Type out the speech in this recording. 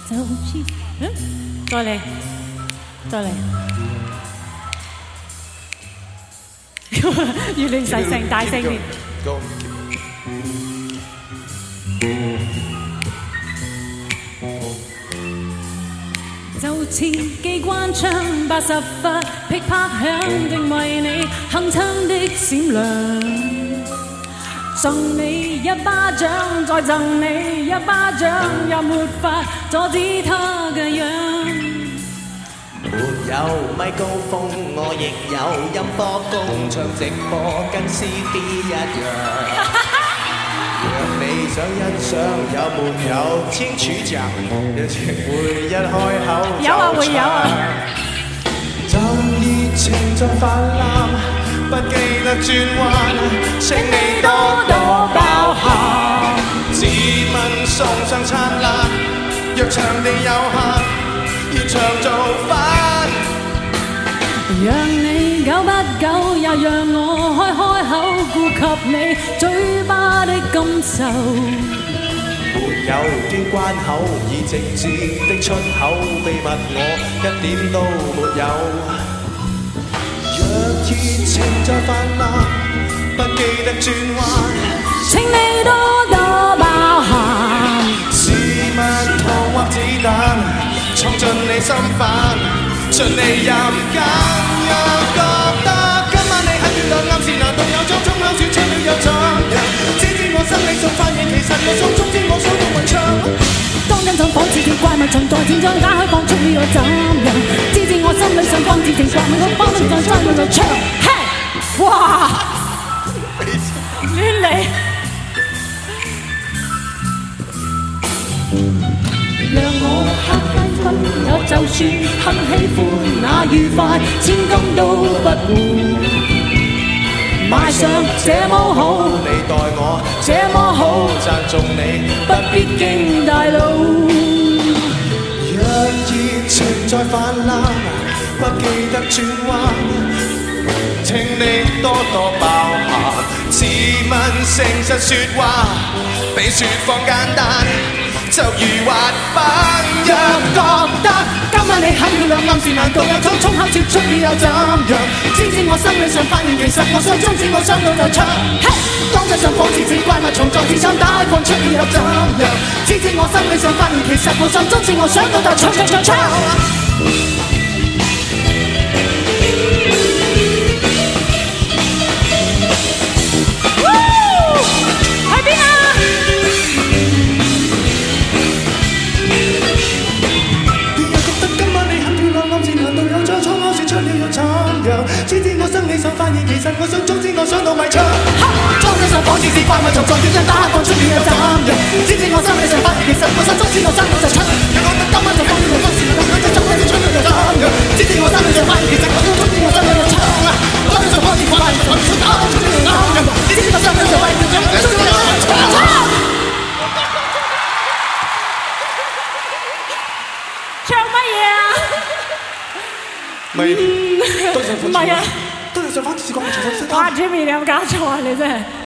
就似再嚟，再嚟，越亂細聲，大聲啲。就似機關槍80發，噼啪響定為你鏗鏘的閃亮。贈你一巴掌，再贈你一巴掌，也沒法阻止他嘅樣。 沒有咪高峰，我亦有音波工，唱直播跟 CD 一樣。若你想欣賞，有沒有清楚講？有情會一開口就有啊，會有啊。 就熱情在泛濫，不記得轉彎，請你多多包涵。自問送上燦爛，若場地有限，現場做返。 讓你久不久，也讓我開口顧及你嘴巴的感受。 沒有經關口，以直接的出口，秘密我一點都沒有。若熱情在泛濫，不記得轉彎， 請你多多包涵。 是蜜糖或子彈，闖進你心瓣，盡你任揀。若覺得今晚你很漂亮，暗示難道有種衝口說出了又怎樣？只知我心理上發現，其實我心中知我想到雲唱。 當真想仿似條怪物從在戰場打開放出了又怎樣？只知我心理上光自情刮每個方向再追我就唱。嘿，哇！亂嚟。讓我黑繽紛，我就算很喜歡那愉快，千金都不換。買上這麼好， 你待我這麼好， 讚頌你不必經大路。 若熱情在泛濫，不記得轉彎，請你多多包涵。自問誠實說話，比説謊簡單，就如滑板。若覺得今晚你很漂亮，暗示難道有種衝口說出了又怎樣？只知我心理上發現，其實我想終止我想到就唱。嘿，當真想仿似似怪物從在戰場打開放出了又怎樣？只知我心理上發現，其實我想終止我想到就唱唱唱唱。只知我生理上發現，其實我想終止我想到迷唱。裝身上仿似是怪物從在戰場打開放出了又怎樣？只知我生理上發現，其實我想終止我想到就唱。若覺得今晚就放棄我當時能夠就唱，就唱到又怎樣？只知我生理上發現，其實我想終止我想到就唱。裝身上仿似怪物從在戰場打開放出了又怎樣？只知我生理上發現，其實我想終止我想到就唱。唱乜嘢啊？ 咪都係唔係啊， 都係想翻試過重新識。 哇 ，Jimmy 你有冇搞錯啊？你真係。